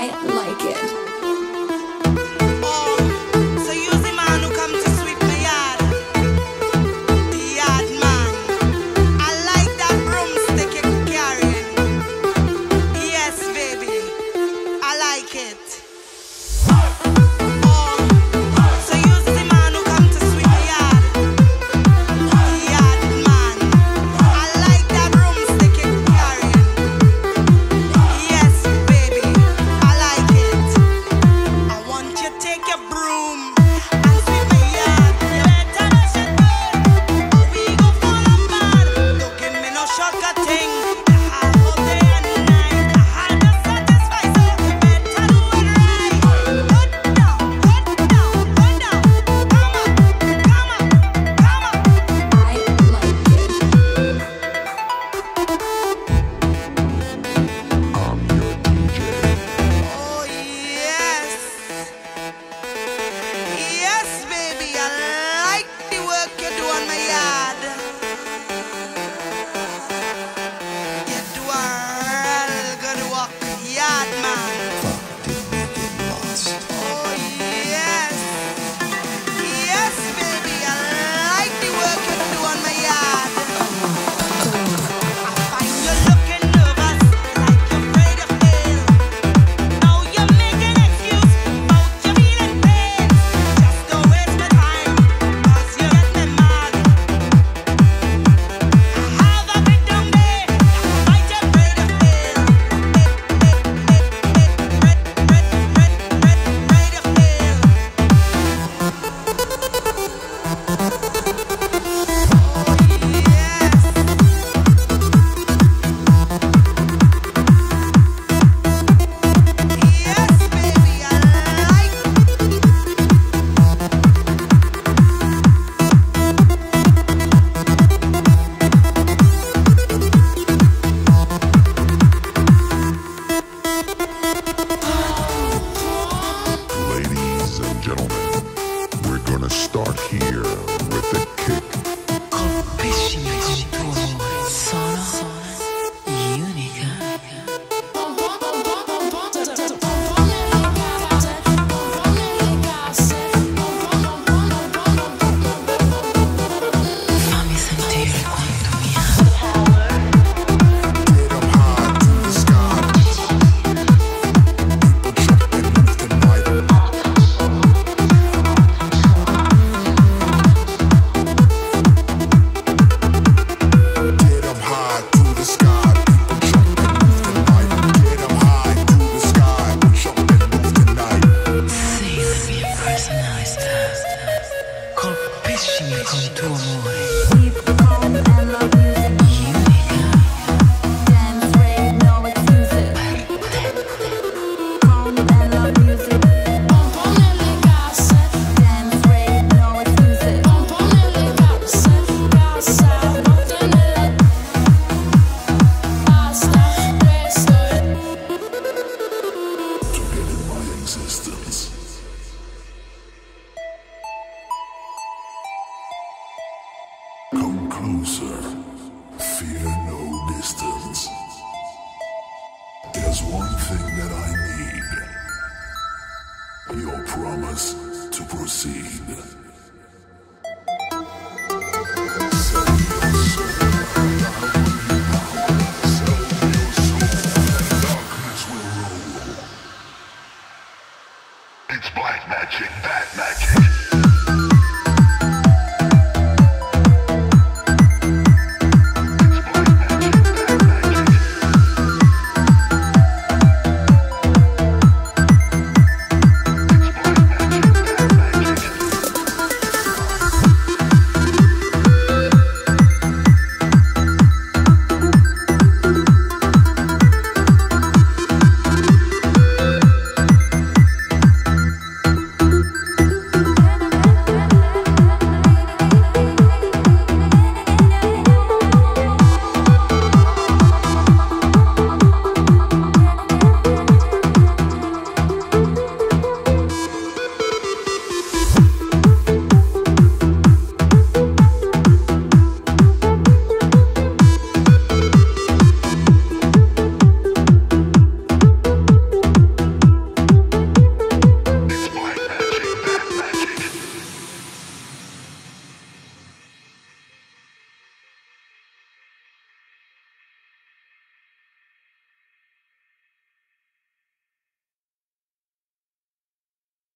like it. So use the man who come to sweep my yard. The yard man. I like that broomstick you're carrying. Yes, baby. I like it. So use the man who come to sweep my yard. The yard man. I like that broomstick you're carrying. Yes, baby. I like it. I want you to take your broom and sweep my yard. You better not shut down, or we go fall apart. Don't give me no shortcut thing. You have all day and night. I had to satisfy, so you better do it right. Go down, go down, go down. Come on, come on, come on. I like it. I'm your DJ. Oh yes, yes, baby. I like the work you do on my yard. You do a real good work, yard man. Oh yes, yes, baby. I like the work you do on my yard. I find you looking nervous, like you're afraid to fail. Now you're making excuse about you feeling pain. Just don't waste my time, 'cause you get me mad. I have a big down day, like you're afraid to fail. Afraid to fail. Yes, baby, I like. Ladies and gentlemen, we're gonna start here with the kick. Colpiscimi con tuo amore, sono unica. Fammi sentire quanto mi ami. Get 'em high to the sky. Get 'em high to the sky. People jump and move tonight. Get 'em high to the sky. Jump and move tonight. Sei la mia personalità. Colpiscimi con tuo amore, Keep calm and love music. unica. Dance, rave, no excuses. Calm and love music. Dance, rave, no excuses. To get in my existence. Come closer, fear no distance. There's one thing that I need. Your promise to proceed. It's black magic, bad magic.